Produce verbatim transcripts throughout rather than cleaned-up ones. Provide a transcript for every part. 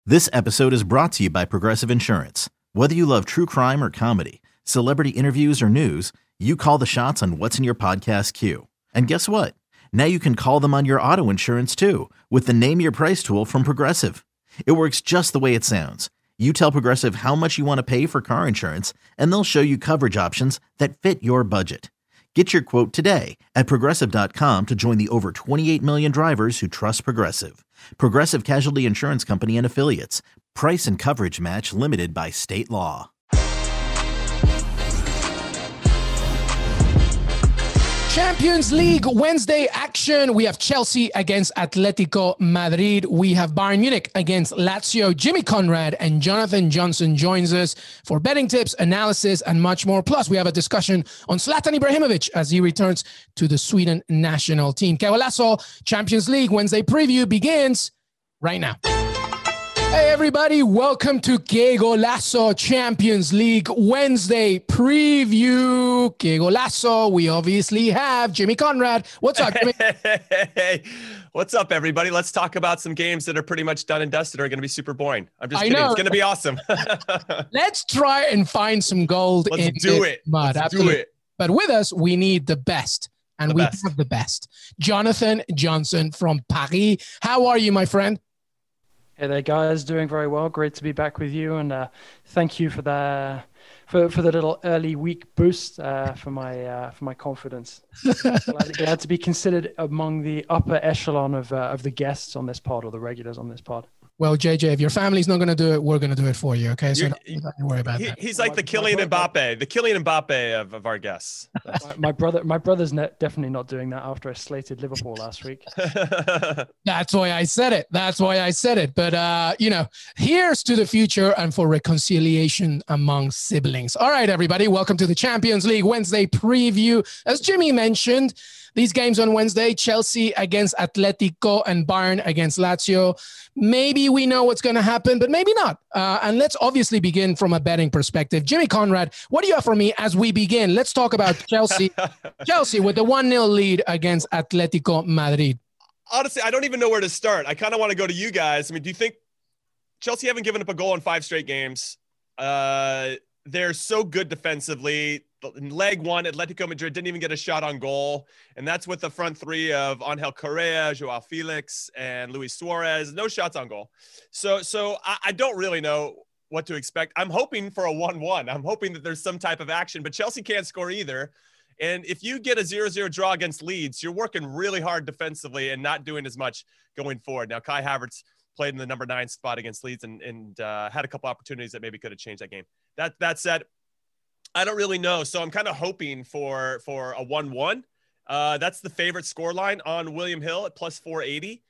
This episode is brought to you by Progressive Insurance. Whether you love true crime or comedy, celebrity interviews or news, you call the shots on what's in your podcast queue. And guess what? Now you can call them on your auto insurance too with the Name Your Price tool from Progressive. It works just the way it sounds. You tell Progressive how much you want to pay for car insurance, and they'll show you coverage options that fit your budget. Get your quote today at Progressive dot com to join the over twenty-eight million drivers who trust Progressive. Progressive Casualty Insurance Company and Affiliates. Price and coverage match limited by state law. Champions League Wednesday action. We have Chelsea against Atletico Madrid. We have Bayern Munich against Lazio. Jimmy Conrad and Jonathan Johnson joins us for betting tips, analysis, and much more. Plus, we have a discussion on Zlatan Ibrahimovic as he returns to the Sweden national team. Que Golazo Champions League Wednesday preview begins right now. Hey everybody, welcome to Que Golazo Champions League Wednesday preview. Que Golazo, we obviously have Jimmy Conrad. What's up, Jimmy? Hey, what's up, everybody? Let's talk about some games that are pretty much done and dusted, are going to be super boring. I'm just I kidding. know. It's going to be awesome. Let's try and find some gold Let's in do this it. mud. Let's Absolutely. do it. But with us, we need the best. And The we best. have the best. Jonathan Johnson from Paris. How are you, my friend? Hey there, guys. Doing very well. Great to be back with you, and uh, thank you for the for for the little early week boost uh, for my uh, for my confidence. glad, glad to be considered among the upper echelon of uh, of the guests on this pod, or the regulars on this pod. Well, J J, if your family's not going to do it, we're going to do it for you, okay? So You're- don't, don't worry about He, that. he's like the Kylian Mbappe, the Kylian Mbappe of, of our guests. My, my brother, my brother's ne- definitely not doing that after I slated Liverpool last week. That's why I said it. That's why I said it. But, uh, you know, here's to the future and for reconciliation among siblings. All right, everybody, welcome to the Champions League Wednesday preview. As Jimmy mentioned, these games on Wednesday, Chelsea against Atletico and Bayern against Lazio. Maybe we know what's going to happen, but maybe not. Uh, and let's obviously begin from a betting perspective. Jimmy Conrad, what do you have for me as we begin? Let's talk about Chelsea. Chelsea with the one nil lead against Atletico Madrid. Honestly, I don't even know where to start. I kind of want to go to you guys. I mean, do you think Chelsea haven't given up a goal in five straight games? Uh, they're so good defensively. In leg one, Atletico Madrid didn't even get a shot on goal. And that's with the front three of Angel Correa, Joao Felix, and Luis Suarez. No shots on goal. So so I, I don't really know what to expect. I'm hoping for a one one. I'm hoping that there's some type of action, but Chelsea can't score either. And if you get a zero zero draw against Leeds, you're working really hard defensively and not doing as much going forward. Now, Kai Havertz played in the number nine spot against Leeds and, and uh, had a couple opportunities that maybe could have changed that game. That that said, I don't really know. So I'm kind of hoping for for a one one. Uh, that's the favorite score line on William Hill at plus four eighty.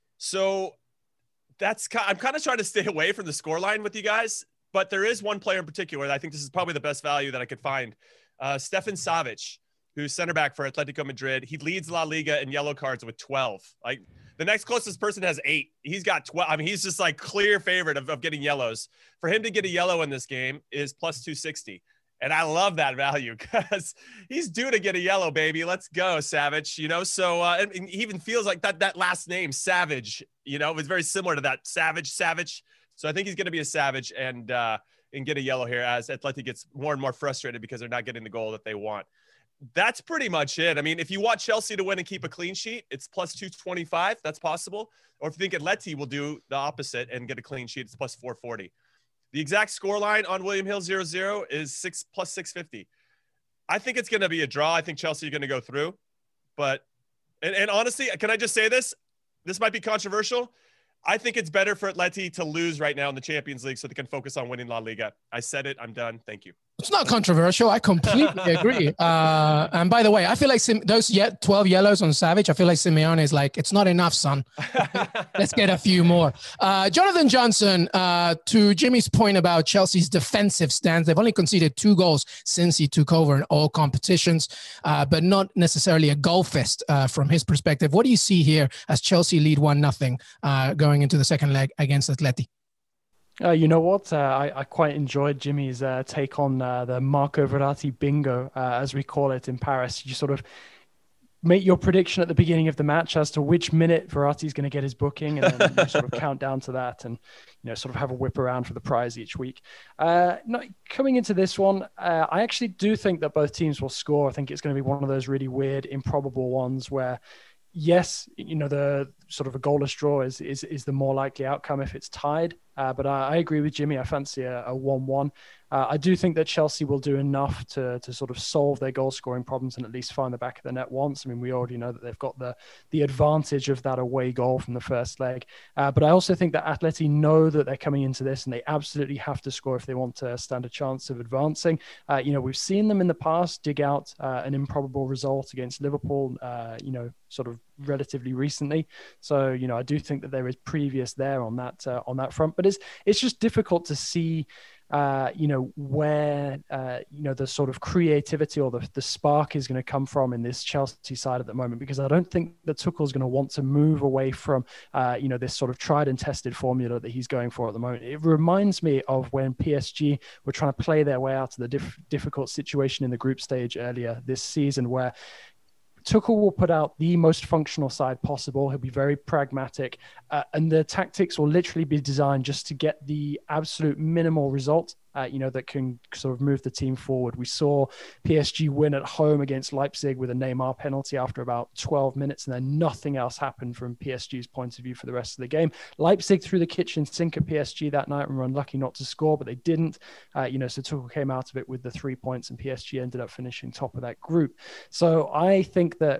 So that's I'm kind of trying to stay away from the score line with you guys. But there is one player in particular that I think this is probably the best value that I could find. Uh, Stefan Savic, who's center back for Atletico Madrid. He leads La Liga in yellow cards with twelve. Like the next closest person has eight. He's got twelve. I mean, he's just like clear favorite of, of getting yellows. For him to get a yellow in this game is plus two sixty. And I love that value because he's due to get a yellow, baby. Let's go, Savage. You know, so uh, and, and he even feels like that that last name, Savage, you know, it was very similar to that Savage, Savage. So I think he's going to be a Savage and uh, and get a yellow here as Atleti gets more and more frustrated because they're not getting the goal that they want. That's pretty much it. I mean, if you want Chelsea to win and keep a clean sheet, it's plus two twenty-five. That's possible. Or if you think Atleti will do the opposite and get a clean sheet, it's plus four forty. The exact score line on William Hill zero zero is six plus six fifty. I think it's going to be a draw. I think Chelsea are going to go through. But, and, and honestly, can I just say this? This might be controversial. I think it's better for Atleti to lose right now in the Champions League so they can focus on winning La Liga. I said it. I'm done. Thank you. It's not controversial. I completely agree. Uh, and by the way, I feel like Sim- those yet twelve yellows on Savage, I feel like Simeone is like, it's not enough, son. Let's get a few more. Uh, Jonathan Johnson, uh, to Jimmy's point about Chelsea's defensive stance, they've only conceded two goals since he took over in all competitions, uh, but not necessarily a goal fest uh, from his perspective. What do you see here as Chelsea lead one nothing uh, going into the second leg against Atleti? Uh, you know what? Uh, I, I quite enjoyed Jimmy's uh, take on uh, the Marco Verratti bingo, uh, as we call it in Paris. You sort of make your prediction at the beginning of the match as to which minute Verratti is going to get his booking, and then you sort of count down to that, and you know, sort of have a whip around for the prize each week. Uh, not, coming into this one, uh, I actually do think that both teams will score. I think it's going to be one of those really weird, improbable ones where, yes, you know, the sort of a goalless draw is is is the more likely outcome if it's tied. Uh, but I, I agree with Jimmy. I fancy a one-one. Uh, I do think that Chelsea will do enough to to sort of solve their goal scoring problems and at least find the back of the net once. I mean, we already know that they've got the the advantage of that away goal from the first leg. Uh, but I also think that Atleti know that they're coming into this and they absolutely have to score if they want to stand a chance of advancing. Uh, you know, we've seen them in the past dig out uh, an improbable result against Liverpool, uh, you know, sort of relatively recently. So, you know, I do think that there is previous there on that uh, on that front. But it's it's just difficult to see, uh, you know, where, uh, you know, the sort of creativity or the, the spark is going to come from in this Chelsea side at the moment, because I don't think that Tuchel's going to want to move away from, uh, you know, this sort of tried and tested formula that he's going for at the moment. It reminds me of when P S G were trying to play their way out of the diff- difficult situation in the group stage earlier this season, where Tuchel will put out the most functional side possible. He'll be very pragmatic, uh, and the tactics will literally be designed just to get the absolute minimal result, uh, you know, that can sort of move the team forward. We saw P S G win at home against Leipzig with a Neymar penalty after about twelve minutes, and then nothing else happened from P S G's point of view for the rest of the game. Leipzig threw the kitchen sink at P S G that night and were unlucky not to score, but they didn't. Uh, you know, so Tuchel came out of it with the three points, and P S G ended up finishing top of that group. So I think that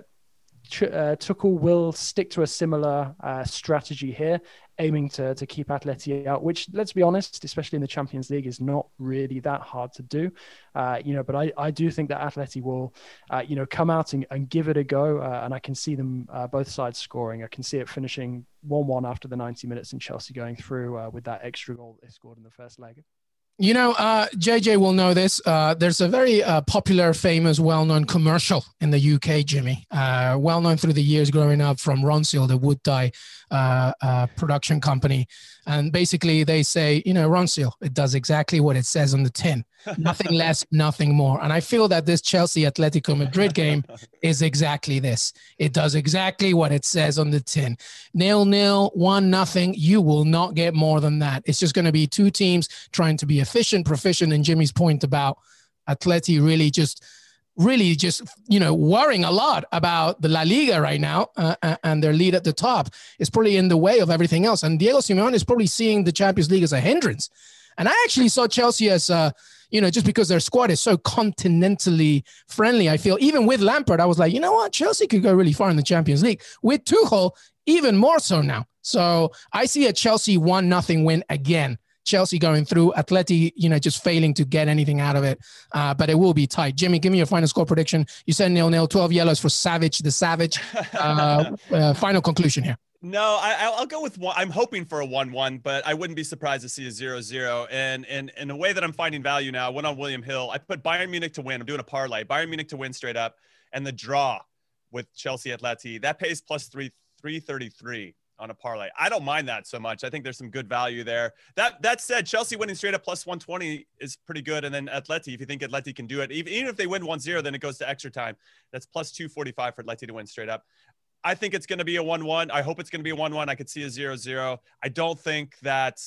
Uh, Tuchel will stick to a similar uh, strategy here, aiming to to keep Atleti out, which, let's be honest, especially in the Champions League, is not really that hard to do. Uh, you know, but I, I do think that Atleti will, uh, you know, come out and, and give it a go, uh, and I can see them uh, both sides scoring. I can see it finishing one-one after the ninety minutes and Chelsea going through uh, with that extra goal they scored in the first leg. You know, uh, J J will know this. Uh, there's a very uh, popular, famous, well-known commercial in the U K, Jimmy, uh, well-known through the years growing up from Ronseal, the wood dye uh, uh, production company. And basically they say, you know, Ronseal, it does exactly what it says on the tin. Nothing less, nothing more. And I feel that this Chelsea Atletico Madrid game is exactly this. It does exactly what it says on the tin. Nil, nil, one, nothing. You will not get more than that. It's just going to be two teams trying to be efficient, proficient. And Jimmy's point about Atleti really just, really just, you know, worrying a lot about the La Liga right now, uh, and their lead at the top is probably in the way of everything else. And Diego Simeone is probably seeing the Champions League as a hindrance. And I actually saw Chelsea as, uh, you know, just because their squad is so continentally friendly, I feel, even with Lampard, I was like, you know what, Chelsea could go really far in the Champions League. With Tuchel, even more so now. So I see a Chelsea one nothing win again. Chelsea going through, Atleti, you know, just failing to get anything out of it. Uh, but it will be tight. Jimmy, give me your final score prediction. You said nil nil, twelve yellows for Savage, the Savage. Uh, uh, final conclusion here. No, I, I'll go with one. I'm hoping for a one one, but I wouldn't be surprised to see a zero zero. And and in a way that I'm finding value now, I went on William Hill. I put Bayern Munich to win. I'm doing a parlay. Bayern Munich to win straight up. And the draw with Chelsea Atleti, that pays plus three, three thirty-three on a parlay. I don't mind that so much. I think there's some good value there. That that said, Chelsea winning straight up plus one twenty is pretty good. And then Atleti, if you think Atleti can do it, even, even if they win one zero, then it goes to extra time. That's plus two forty-five for Atleti to win straight up. I think it's going to be a one one. I hope it's going to be a one one. I could see a zero zero. I don't think that,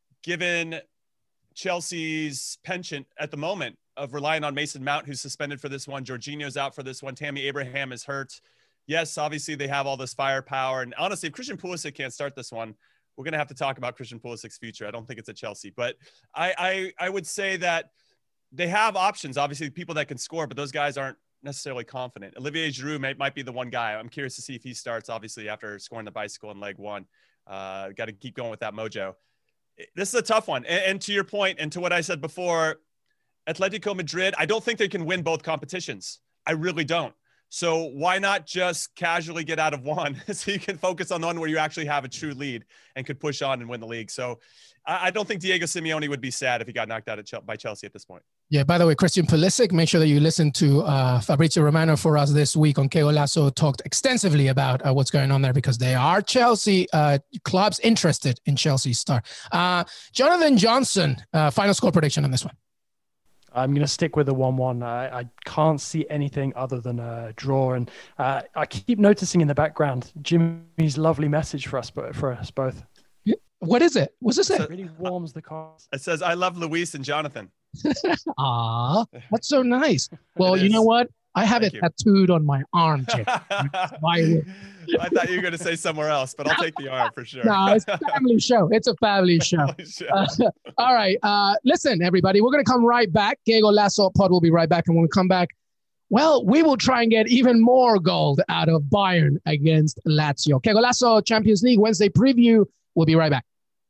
given Chelsea's penchant at the moment of relying on Mason Mount, who's suspended for this one, Jorginho's out for this one, Tammy Abraham is hurt. Yes, obviously they have all this firepower. And honestly, if Christian Pulisic can't start this one, we're going to have to talk about Christian Pulisic's future. I don't think it's at Chelsea. But I, I, I would say that they have options, obviously, people that can score, but those guys aren't necessarily confident. Olivier Giroud might, might be the one guy. I'm curious to see if he starts, obviously, after scoring the bicycle in leg one. Uh, got to keep going with that mojo. This is a tough one. And, and to your point, and to what I said before, Atletico Madrid, I don't think they can win both competitions. I really don't. So why not just casually get out of one so you can focus on the one where you actually have a true lead and could push on and win the league. So I, I don't think Diego Simeone would be sad if he got knocked out at Ch- by Chelsea at this point. Yeah, by the way, Christian Pulisic, make sure that you listen to uh, Fabrizio Romano for us this week on K O Lasso, talked extensively about uh, what's going on there because they are Chelsea uh, clubs interested in Chelsea's star. Uh, Jonathan Johnson, uh, final score prediction on this one. I'm going to stick with the one one. I, I can't see anything other than a draw. And uh, I keep noticing in the background Jimmy's lovely message for us, for us both. What is it? What's this? It really warms the cause. It says, I love Luis and Jonathan. Ah, that's so nice. Well, you is. know what? I have Thank it you. tattooed on my arm, Jim. Why? I thought you were going to say somewhere else, but I'll take the arm for sure. No, it's a family show. It's a family show. Uh, all right. Uh, listen, everybody, we're going to come right back. Que Golazo Pod will be right back. And when we come back, well, we will try and get even more gold out of Bayern against Lazio. Que Golazo Champions League Wednesday preview. We'll be right back.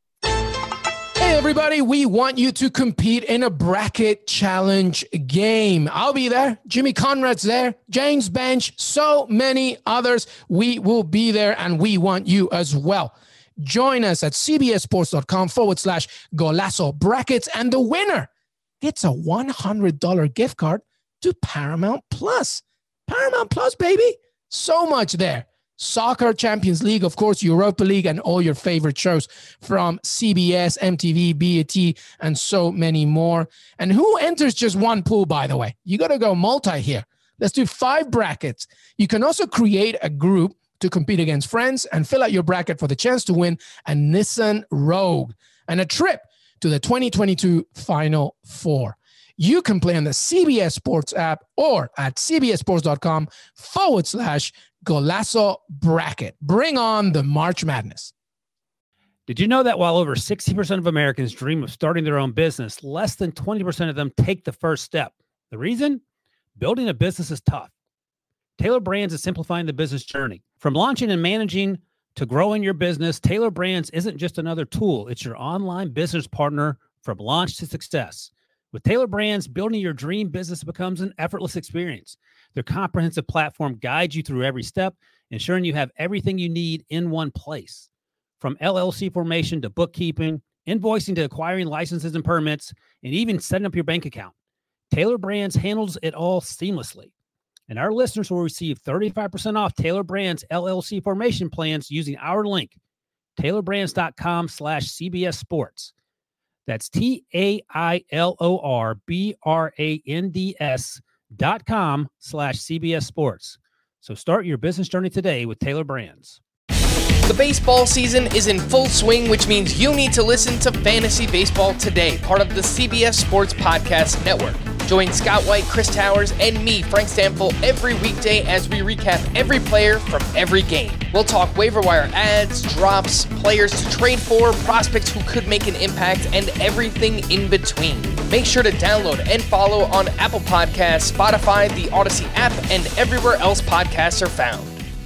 Hey, everybody, we want you to compete in a bracket challenge game. I'll be there. Jimmy Conrad's there. James Bench, so many others. We will be there, and we want you as well. Join us at cbssports.com forward slash Golazo brackets, and the winner gets a one hundred dollars gift card to Paramount Plus. Paramount Plus, baby. So much there. Soccer, Champions League, of course, Europa League, and all your favorite shows from C B S, M T V, B A T, and so many more. And who enters just one pool, by the way? You got to go multi here. Let's do five brackets. You can also create a group to compete against friends and fill out your bracket for the chance to win a Nissan Rogue and a trip to the twenty twenty-two Final Four. You can play on the C B S Sports app or at cbssports.com forward slash Golazo bracket. Bring on the March Madness. Did you know that while over sixty percent of Americans dream of starting their own business, less than twenty percent of them take the first step? The reason? Building a business is tough. Taylor Brands is simplifying the business journey. From launching and managing to growing your business, Taylor Brands isn't just another tool. It's your online business partner from launch to success. With Taylor Brands, building your dream business becomes an effortless experience. Their comprehensive platform guides you through every step, ensuring you have everything you need in one place. From L L C formation to bookkeeping, invoicing to acquiring licenses and permits, and even setting up your bank account, Taylor Brands handles it all seamlessly. And our listeners will receive thirty-five percent off Taylor Brands L L C formation plans using our link, taylorbrands.com slash CBS Sports. That's T-A-I-L-O-R-B-R-A-N-D-S dot com slash CBS Sports. So start your business journey today with Taylor Brands. The baseball season is in full swing, which means you need to listen to Fantasy Baseball Today, part of the C B S Sports Podcast Network. Join Scott White, Chris Towers, and me, Frank Stample, every weekday as we recap every player from every game. We'll talk waiver wire ads, drops, players to trade for, prospects who could make an impact, and everything in between. Make sure to download and follow on Apple Podcasts, Spotify, the Odyssey app, and everywhere else podcasts are found.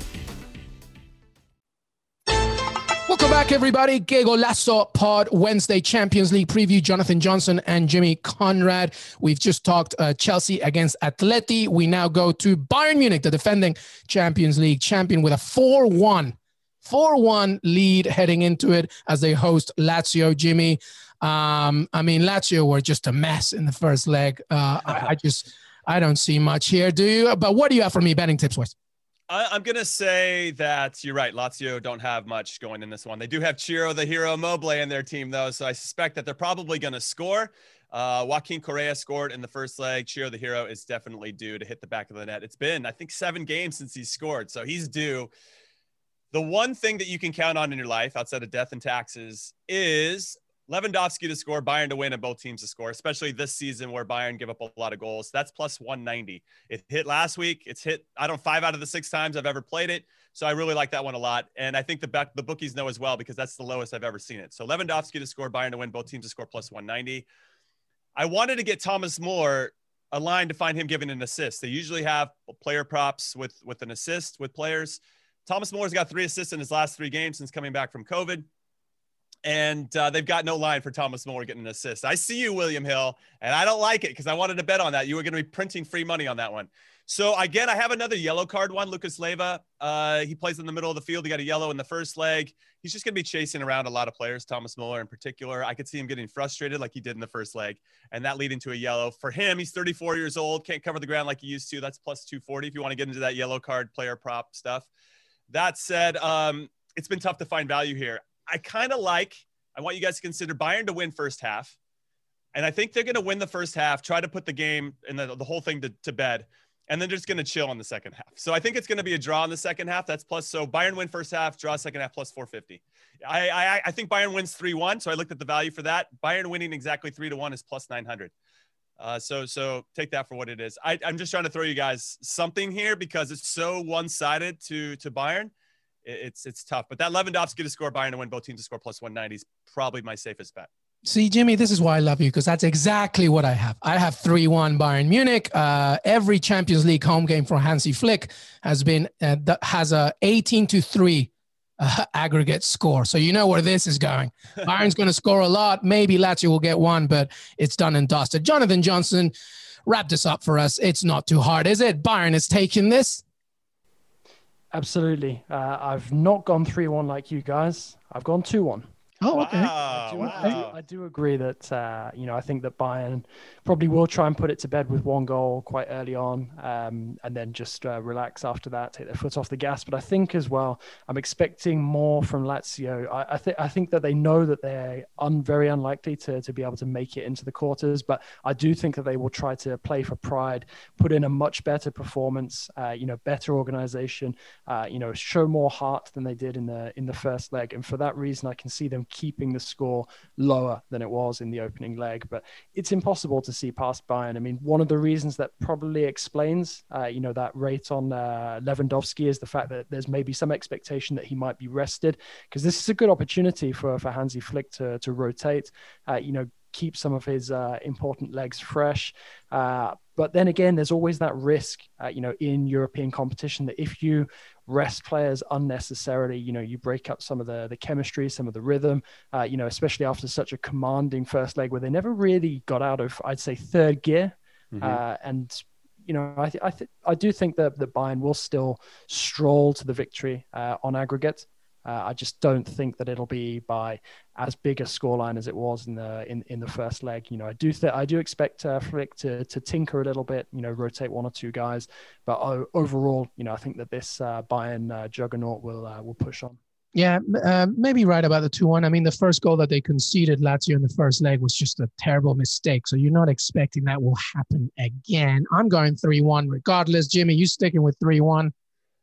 Welcome back, everybody. Que Golazo Pod Wednesday Champions League preview. Jonathan Johnson and Jimmy Conrad. We've just talked uh, Chelsea against Atleti. We now go to Bayern Munich, the defending Champions League champion, with a four one lead heading into it as they host Lazio. Jimmy, um, I mean, Lazio were just a mess in the first leg. Uh, I, I just, I don't see much here. Do you? But what do you have for me betting tips-wise? I'm going to say that you're right. Lazio don't have much going in this one. They do have Ciro, the hero, Mobley in their team, though, so I suspect that they're probably going to score. Uh, Joaquin Correa scored in the first leg. Ciro, the hero, is definitely due to hit the back of the net. It's been, I think, seven games since he's scored, so he's due. The one thing that you can count on in your life outside of death and taxes is Lewandowski to score, Bayern to win, and both teams to score, especially this season where Bayern give up a lot of goals. That's plus one ninety. It hit last week. It's hit, I don't know, five out of the six times I've ever played it. So I really like that one a lot. And I think the back, the bookies know as well, because that's the lowest I've ever seen it. So Lewandowski to score, Bayern to win, both teams to score plus one ninety. I wanted to get Thomas Muller a line to find him giving an assist. They usually have player props with, with an assist with players. Thomas Muller's got three assists in his last three games since coming back from COVID. And uh, they've got no line for Thomas Muller getting an assist. I see you, William Hill, and I don't like it because I wanted to bet on that. You were going to be printing free money on that one. So, again, I have another yellow card one, Lucas Leiva. Uh, he plays in the middle of the field. He got a yellow in the first leg. He's just going to be chasing around a lot of players, Thomas Muller in particular. I could see him getting frustrated like he did in the first leg, and that leading to a yellow. For him, he's thirty-four years old, can't cover the ground like he used to. That's plus two forty if you want to get into that yellow card player prop stuff. That said, um, it's been tough to find value here. I kind of like – I want you guys to consider Bayern to win first half, And I think they're going to win the first half, try to put the game and the, the whole thing to, to bed. And then they're just going to chill in the second half. So I think it's going to be a draw in the second half. That's plus. So Bayern win first half, draw second half, plus four fifty. I, I I think Bayern wins three one. So I looked at the value for that. Bayern winning exactly three to one is plus nine hundred. Uh, so so take that for what it is. I, I'm just trying to throw you guys something here because it's so one-sided to to Bayern. It, it's it's tough. But that Lewandowski to score Bayern to win, both teams to score plus one ninety is probably my safest bet. See, Jimmy, this is why I love you, because that's exactly what I have. I have three one Bayern Munich. Uh, every Champions League home game for Hansi Flick has been uh, has a eighteen to three uh, aggregate score. So you know where this is going. Bayern's going to score a lot. Maybe Lazio will get one, but it's done and dusted. Jonathan Johnson, wrap this up for us. It's not too hard, is it? Bayern is taking this. Absolutely. Uh, I've not gone three one like you guys. I've gone two one. Oh, okay. Wow, I, do, wow. I, do, I do agree that, uh, you know, I think that Bayern probably will try and put it to bed with one goal quite early on um, and then just uh, relax after that, take their foot off the gas. But I think as well, I'm expecting more from Lazio. I, I, th- I think that they know that they're un- very unlikely to, to be able to make it into the quarters, but I do think that they will try to play for pride, put in a much better performance, uh, you know, better organization, uh, you know, show more heart than they did in the in the first leg. And for that reason, I can see them keeping the score lower than it was in the opening leg. But it's impossible to see past Bayern. I mean, one of the reasons that probably explains, uh, you know, that rate on uh, Lewandowski is the fact that there's maybe some expectation that he might be rested, because this is a good opportunity for, for Hansi Flick to, to rotate, uh, you know, keep some of his uh, important legs fresh. Uh, but then again, there's always that risk, uh, you know, in European competition that if you rest players unnecessarily, you know, you break up some of the, the chemistry, some of the rhythm, uh, you know, especially after such a commanding first leg where they never really got out of, I'd say, third gear. Mm-hmm. Uh, and, you know, I, th- I, th- I do think that, that Bayern will still stroll to the victory uh, on aggregate. Uh, I just don't think that it'll be by as big a scoreline as it was in the in, in the first leg. You know, I do th- I do expect uh, Flick to to tinker a little bit. You know, rotate one or two guys, but uh, overall, you know, I think that this uh, Bayern uh, juggernaut will uh, will push on. Yeah, uh, maybe right about the two one. I mean, the first goal that they conceded Lazio in the first leg was just a terrible mistake. So you're not expecting that will happen again. I'm going three one regardless. Jimmy, you sticking with three one?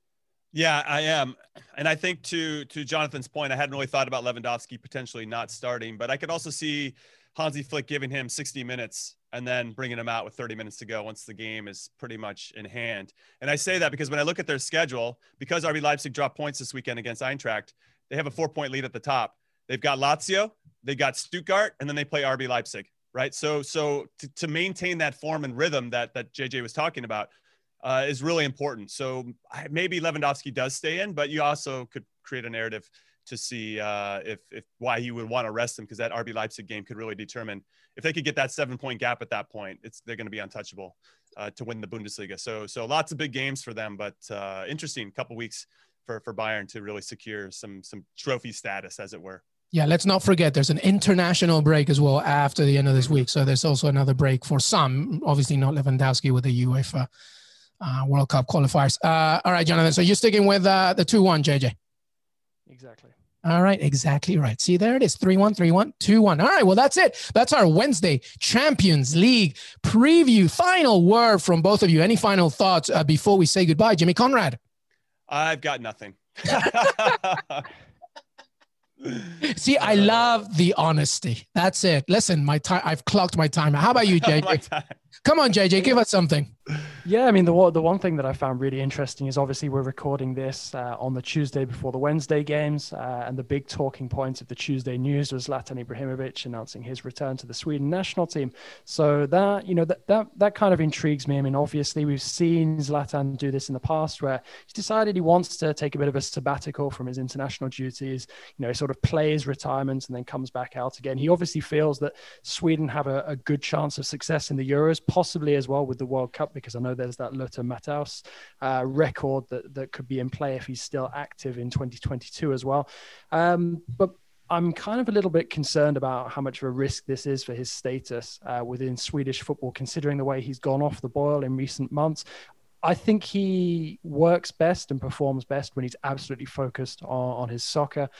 Yeah, I am. And I think to to Jonathan's point, I hadn't really thought about Lewandowski potentially not starting, but I could also see Hansi Flick giving him sixty minutes and then bringing him out with thirty minutes to go once the game is pretty much in hand. And I say that because when I look at their schedule, because R B Leipzig dropped points this weekend against Eintracht, they have a four-point lead at the top. They've got Lazio, they got Stuttgart, and then they play R B Leipzig, right? So so to, to maintain that form and rhythm that that J J was talking about, Uh, is really important. So maybe Lewandowski does stay in, but you also could create a narrative to see uh, if, if why he would want to rest him, because that R B Leipzig game could really determine if they could get that seven point gap at that point. It's they're going to be untouchable uh, to win the Bundesliga. So so lots of big games for them, but uh, interesting couple weeks for for Bayern to really secure some some trophy status, as it were. Yeah, let's not forget there's an international break as well after the end of this week. So there's also another break for some, obviously not Lewandowski with the UEFA Uh, World Cup qualifiers. Uh, all right, Jonathan. So you're sticking with uh, the two one, J J. Exactly. All right, exactly right. See, there it is. three one, three one, two one. All right, well, that's it. That's our Wednesday Champions League preview. Final word from both of you. Any final thoughts uh, before we say goodbye? Jimmy Conrad. I've got nothing. See, I love the honesty. That's it. Listen, my time. I've clocked my time. How about you, J J? Come on, J J, give us something. Yeah, I mean, the the one thing that I found really interesting is obviously we're recording this uh, on the Tuesday before the Wednesday games, uh, and the big talking point of the Tuesday news was Zlatan Ibrahimovic announcing his return to the Sweden national team. So that, you know, that that that kind of intrigues me. I mean, obviously we've seen Zlatan do this in the past, where he's decided he wants to take a bit of a sabbatical from his international duties. You know, he sort of plays retirement and then comes back out again. He obviously feels that Sweden have a, a good chance of success in the Euros, possibly as well with the World Cup, because I know there's that Lothar Matthaus uh, record that, that could be in play if he's still active in twenty twenty-two as well. Um, but I'm kind of a little bit concerned about how much of a risk this is for his status uh, within Swedish football, considering the way he's gone off the boil in recent months. I think he works best and performs best when he's absolutely focused on, on his soccer.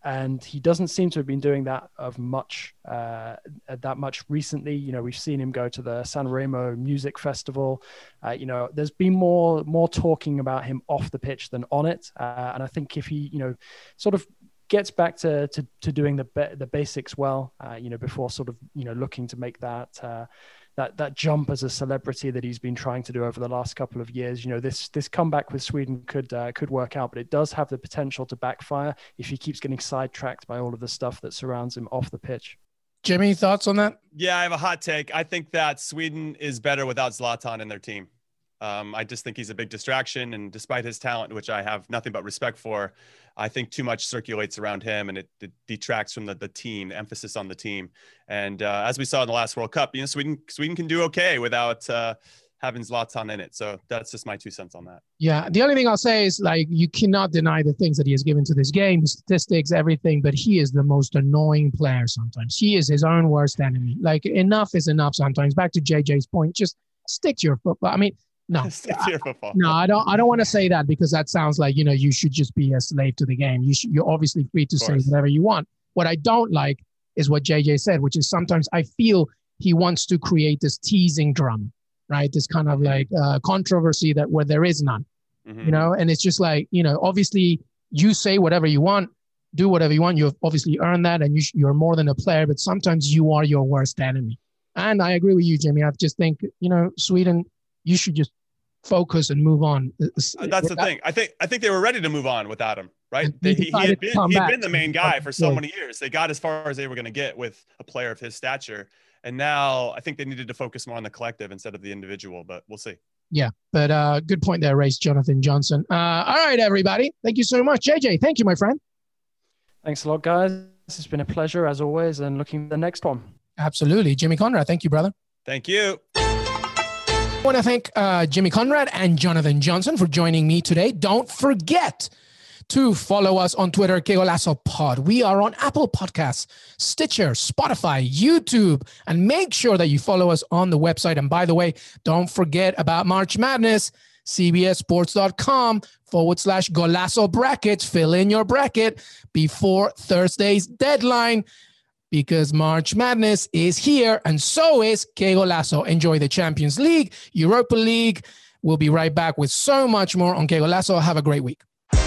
and he doesn't seem to have been doing that of much, uh, that much recently. You know, we've seen him go to the San Remo Music Festival. Uh, you know, there's been more more talking about him off the pitch than on it. Uh, and I think if he, you know, sort of gets back to to, to doing the the basics well, uh, you know, before sort of, you know, looking to make that. Uh, that that jump as a celebrity that he's been trying to do over the last couple of years. You know, this this comeback with Sweden could uh, could work out, but it does have the potential to backfire if he keeps getting sidetracked by all of the stuff that surrounds him off the pitch. Jimmy, thoughts on that? Yeah, I have a hot take. I think that Sweden is better without Zlatan in their team. Um, I just think he's a big distraction, and despite his talent, which I have nothing but respect for, I think too much circulates around him, and it, it detracts from the, the team, emphasis on the team. And uh, as we saw in the last World Cup, you know, Sweden Sweden can do okay without uh, having Zlatan in it. So that's just my two cents on that. Yeah, the only thing I'll say is, like, you cannot deny the things that he has given to this game, the statistics, everything, but he is the most annoying player sometimes. He is his own worst enemy. Like, enough is enough sometimes. Back to J J's point, just stick to your football. I mean, No, Stick to your football. no, I don't. I don't want to say that, because that sounds like, you know, you should just be a slave to the game. You should, you're obviously free to say whatever you want. What I don't like is what J J said, which is sometimes I feel he wants to create this teasing drama, right? This kind of like uh, controversy that where there is none, mm-hmm. you know. And it's just like, you know, obviously you say whatever you want, do whatever you want. You've obviously earned that, and you sh- you're more than a player. But sometimes you are your worst enemy. And I agree with you, Jimmy. I just think, you know, Sweden, you should just focus and move on. That's the thing. I think I think they were ready to move on without him, right? They, he, he, had been, he had been the main guy for so many years. They got as far as they were going to get with a player of his stature. And now I think they needed to focus more on the collective instead of the individual, but we'll see. Yeah, but uh, good point there, Race Jonathan Johnson. Uh, all right, everybody. Thank you so much. J J, thank you, my friend. Thanks a lot, guys. This has been a pleasure, as always, and looking for the next one. Absolutely. Jimmy Conrad, thank you, brother. Thank you. I want to thank uh, Jimmy Conrad and Jonathan Johnson for joining me today. Don't forget to follow us on Twitter, Que Golazo Pod. We are on Apple Podcasts, Stitcher, Spotify, YouTube, and make sure that you follow us on the website. And by the way, don't forget about March Madness, cbssports.com forward slash Golazo brackets. Fill in your bracket before Thursday's deadline, because March Madness is here, and so is Que Golazo. Enjoy the Champions League, Europa League. We'll be right back with so much more on Que Golazo. Have a great week.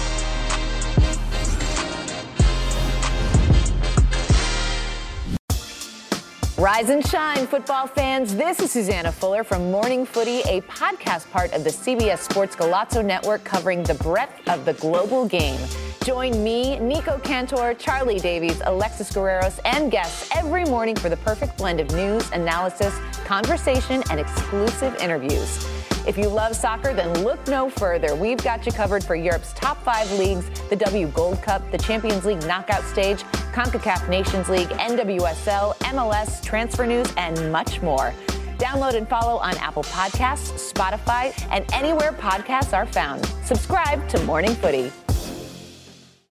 Rise and shine, football fans. This is Susanna Fuller from Morning Footy, a podcast part of the C B S Sports Golazo Network covering the breadth of the global game. Join me, Nico Cantor, Charlie Davies, Alexis Guerreros, and guests every morning for the perfect blend of news, analysis, conversation, and exclusive interviews. If you love soccer, then look no further. We've got you covered for Europe's top five leagues, the W Gold Cup, the Champions League knockout stage, CONCACAF Nations League, N W S L, M L S, transfer news, and much more. Download and follow on Apple Podcasts, Spotify, and anywhere podcasts are found. Subscribe to Morning Footy.